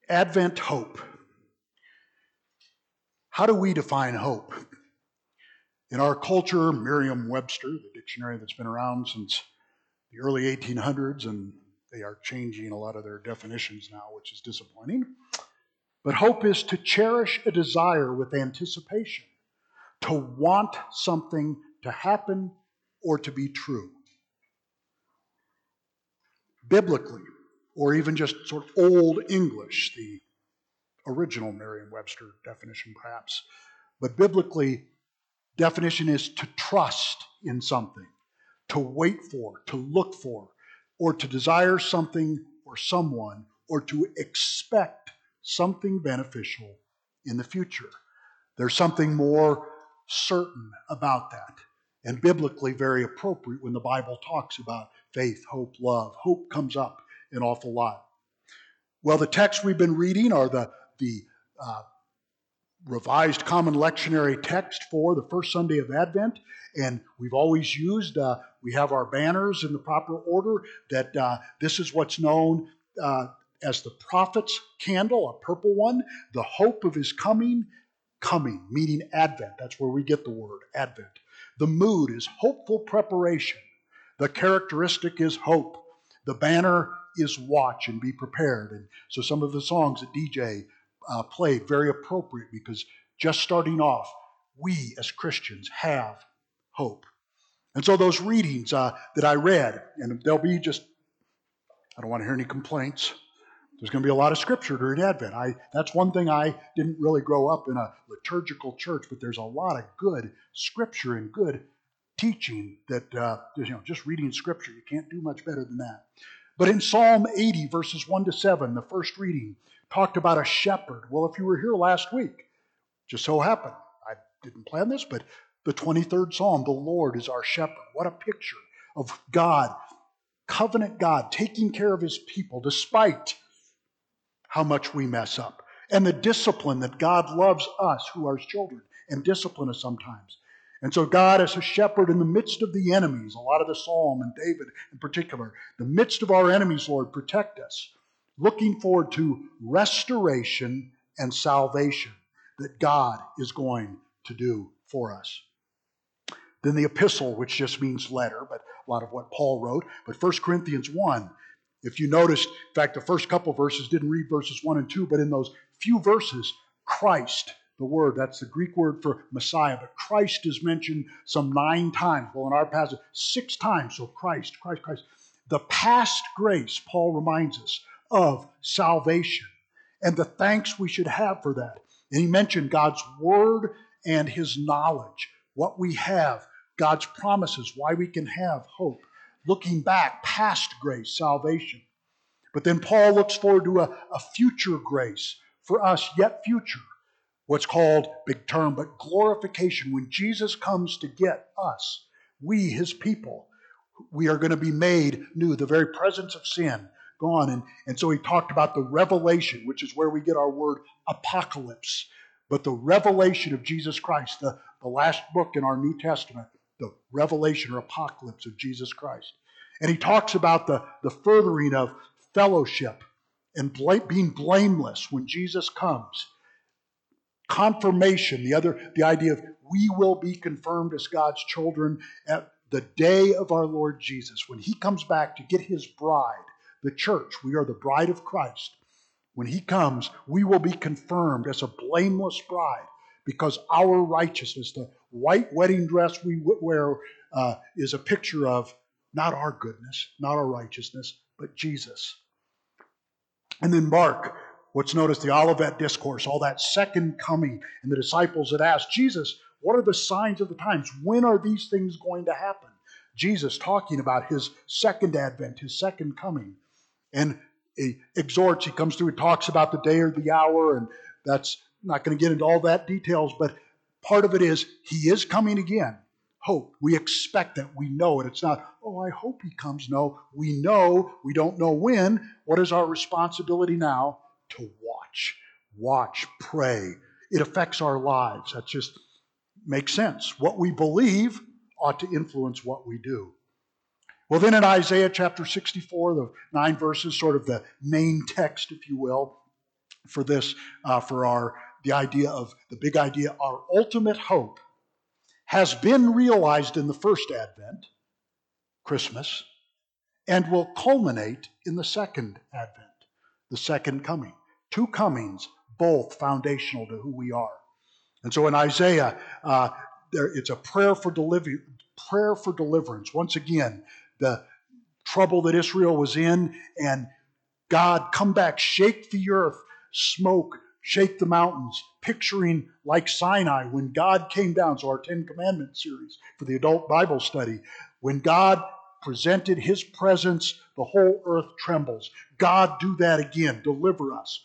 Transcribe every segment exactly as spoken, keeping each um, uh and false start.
Advent hope. How do we define hope? In our culture, Merriam-Webster, the dictionary that's been around since the early eighteen hundreds, and they are changing a lot of their definitions now, which is disappointing. But hope is to cherish a desire with anticipation, to want something to happen or to be true. Biblically, or even just sort of Old English, the original Merriam-Webster definition perhaps, but biblically, definition is to trust in something, to wait for, to look for, or to desire something or someone, or to expect something beneficial in the future. There's something more certain about that, and biblically very appropriate when the Bible talks about faith, hope, love. Hope comes up an awful lot. Well, the texts we've been reading are the, the uh, Revised Common Lectionary text for the first Sunday of Advent, and we've always used, uh, we have our banners in the proper order, that uh, this is what's known uh, as the prophet's candle, a purple one, the hope of his coming, coming, meaning Advent. That's where we get the word, Advent. The mood is hopeful preparation. The characteristic is hope. The banner is watch and be prepared. And so some of the songs that D J uh, played, very appropriate, because just starting off, we as Christians have hope. And so those readings uh, that I read, and there'll be just, I don't want to hear any complaints. There's going to be a lot of scripture during Advent. I, that's one thing I didn't really grow up in a liturgical church, but there's a lot of good scripture and good teaching that, uh, you know, just reading scripture, you can't do much better than that. But in Psalm eighty, verses one to seven, the first reading, talked about a shepherd. Well, if you were here last week, just so happened, I didn't plan this, but the twenty-third Psalm, the Lord is our shepherd. What a picture of God, covenant God, taking care of his people despite how much we mess up. And the discipline that God loves us who are his children and discipline us sometimes. And so God as a shepherd in the midst of the enemies, a lot of the Psalm and David in particular, the midst of our enemies, Lord, protect us. Looking forward to restoration and salvation that God is going to do for us. Then the epistle, which just means letter, but a lot of what Paul wrote. But First Corinthians one, if you noticed, in fact, the first couple verses didn't read verses one and two, but in those few verses, Christ, the word, that's the Greek word for Messiah, but Christ is mentioned some nine times. Well, in our passage, six times, so Christ, Christ, Christ. The past grace, Paul reminds us, of salvation and the thanks we should have for that. And he mentioned God's word and his knowledge, what we have, God's promises, why we can have hope. Looking back, past grace, salvation. But then Paul looks forward to a, a future grace for us, yet future. What's called, big term, but glorification. When Jesus comes to get us, we, his people, we are going to be made new. The very presence of sin, gone. And, and so he talked about the revelation, which is where we get our word apocalypse. But the revelation of Jesus Christ, the, the last book in our New Testament, the revelation or apocalypse of Jesus Christ. And he talks about the, the furthering of fellowship and bla- being blameless when Jesus comes. Confirmation, the other, the idea of we will be confirmed as God's children at the day of our Lord Jesus, when he comes back to get his bride, the church. We are the bride of Christ. When he comes, we will be confirmed as a blameless bride because our righteousness, the white wedding dress we wear, uh, is a picture of not our goodness, not our righteousness, but Jesus. And then Mark, what's known as the Olivet Discourse, all that second coming, and the disciples had asked, Jesus, what are the signs of the times? When are these things going to happen? Jesus talking about his second advent, his second coming. And he exhorts, he comes through and talks about the day or the hour, and that's not going to get into all that details, but part of it is he is coming again. Hope. We expect that. We know it. It's not, oh, I hope he comes. No, we know. We don't know when. What is our responsibility now? To watch. Watch. Pray. It affects our lives. That just makes sense. What we believe ought to influence what we do. Well, then in Isaiah chapter sixty-four, the nine verses, sort of the main text, if you will, for this, uh, for our the idea of the big idea, our ultimate hope has been realized in the first Advent, Christmas, and will culminate in the second Advent, the second coming. Two comings, both foundational to who we are. And so in Isaiah, uh, there, it's a prayer for deliver, prayer for deliverance. Once again, the trouble that Israel was in, and God, come back, shake the earth, smoke, shake the mountains, picturing like Sinai when God came down. So our Ten Commandments series for the adult Bible study, when God presented his presence, the whole earth trembles. God, do that again, deliver us.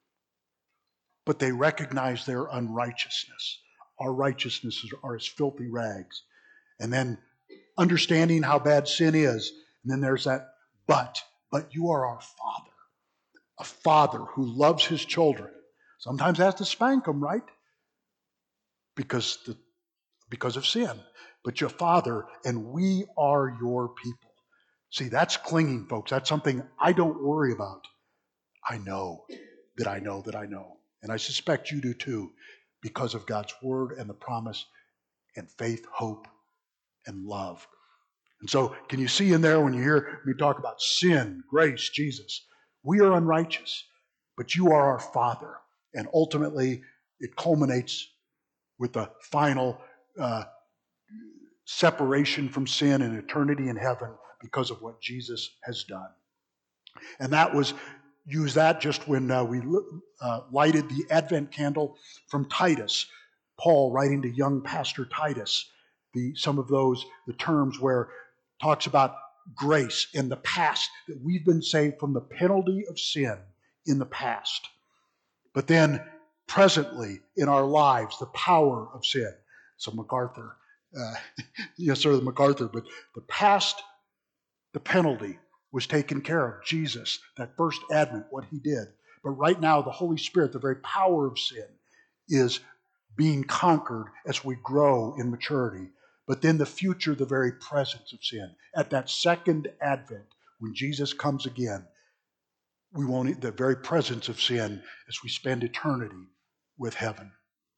But they recognize their unrighteousness. Our righteousnesses are as filthy rags. And then understanding how bad sin is, and then there's that but, but you are our Father. A father who loves his children. Sometimes has to spank them, right? Because, the, because of sin. But your Father, and we are your people. See, that's clinging, folks. That's something I don't worry about. I know that I know that I know. And I suspect you do too, because of God's word and the promise and faith, hope, and love. And so, can you see in there when you hear me talk about sin, grace, Jesus? We are unrighteous, but you are our Father. And ultimately, it culminates with the final uh, separation from sin and eternity in heaven because of what Jesus has done. And that was, use that just when uh, we uh, lighted the Advent candle from Titus. Paul writing to young pastor Titus, the, some of those, the terms where talks about grace in the past, that we've been saved from the penalty of sin in the past. But then presently in our lives, the power of sin. So MacArthur, uh, yes, sir, MacArthur, but the past, the penalty was taken care of. Jesus, that first Advent, what he did. But right now, the Holy Spirit, the very power of sin, is being conquered as we grow in maturity. But then the future, the very presence of sin. At that second Advent, when Jesus comes again, we won't, the very presence of sin as we spend eternity with heaven.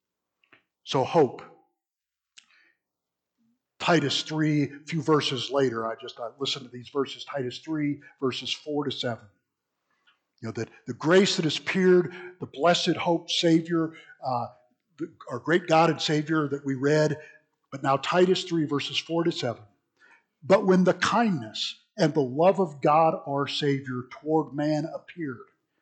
So hope. Titus three, a few verses later, I just I listened to these verses, Titus three, verses four to seven. You know, that the grace that has appeared, the blessed hope, Savior, uh, the, our great God and Savior that we read, but now Titus three, verses four to seven. But when the kindness and the love of God our Savior toward man appeared,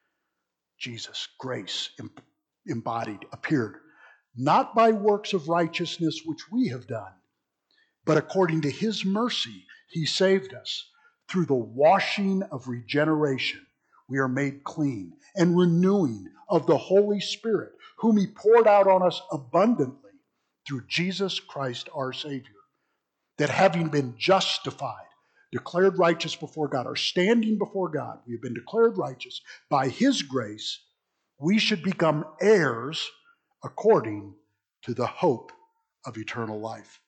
Jesus, grace embodied, appeared, not by works of righteousness which we have done, but according to his mercy, he saved us. Through the washing of regeneration, we are made clean, and renewing of the Holy Spirit, whom he poured out on us abundantly through Jesus Christ our Savior. That having been justified, declared righteous before God, or standing before God, we have been declared righteous by his grace, we should become heirs according to the hope of eternal life.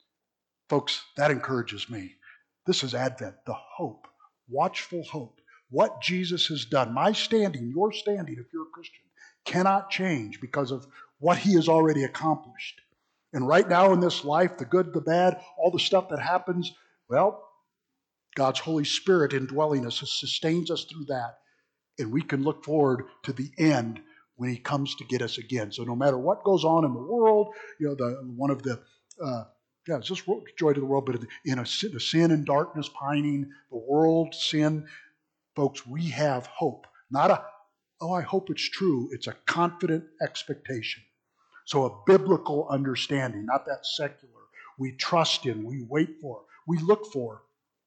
Folks, that encourages me. This is Advent, the hope, watchful hope. What Jesus has done, my standing, your standing, if you're a Christian, cannot change because of what he has already accomplished. And right now in this life, the good, the bad, all the stuff that happens, well, God's Holy Spirit indwelling us sustains us through that. And we can look forward to the end when he comes to get us again. So no matter what goes on in the world, you know, the one of the uh, Yeah, it's just joy to the world, but in a, the sin and darkness pining, the world, sin, folks, we have hope. Not a, oh, I hope it's true. It's a confident expectation. So a biblical understanding, not that secular. We trust in, we wait for, we look for,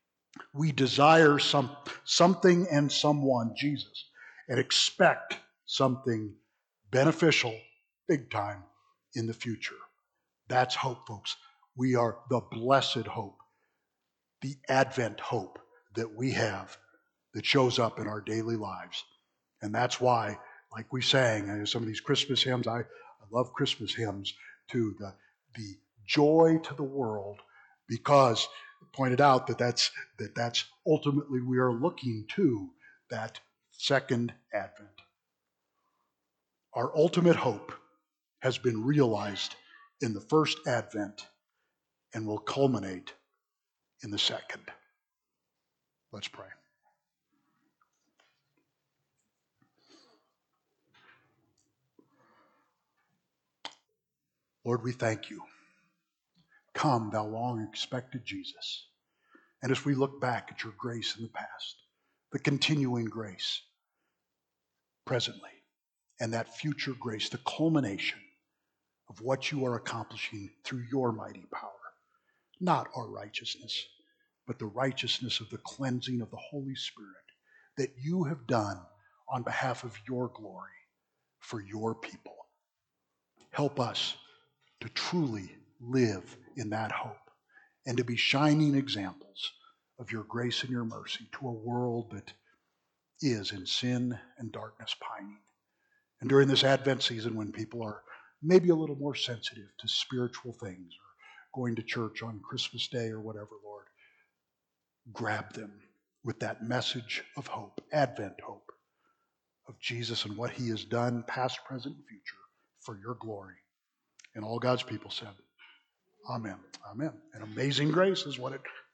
we desire some something and someone, Jesus, and expect something beneficial, big time, in the future. That's hope, folks. We are the blessed hope, the Advent hope that we have that shows up in our daily lives. And that's why, like we sang, and some of these Christmas hymns, I, I love Christmas hymns too, the, the joy to the world, because it pointed out that that's, that that's ultimately we are looking to that second Advent. Our ultimate hope has been realized in the first advent and will culminate in the second. Let's pray. Lord, we thank you. Come, thou long expected Jesus. And as we look back at your grace in the past, the continuing grace presently, and that future grace, the culmination of what you are accomplishing through your mighty power, not our righteousness, but the righteousness of the cleansing of the Holy Spirit that you have done on behalf of your glory for your people. Help us to truly live in that hope and to be shining examples of your grace and your mercy to a world that is in sin and darkness pining. And during this Advent season, when people are maybe a little more sensitive to spiritual things or going to church on Christmas Day or whatever, Lord, grab them with that message of hope, Advent hope, of Jesus and what he has done, past, present, and future, for your glory. And all God's people said, Amen. Amen. And amazing grace is what it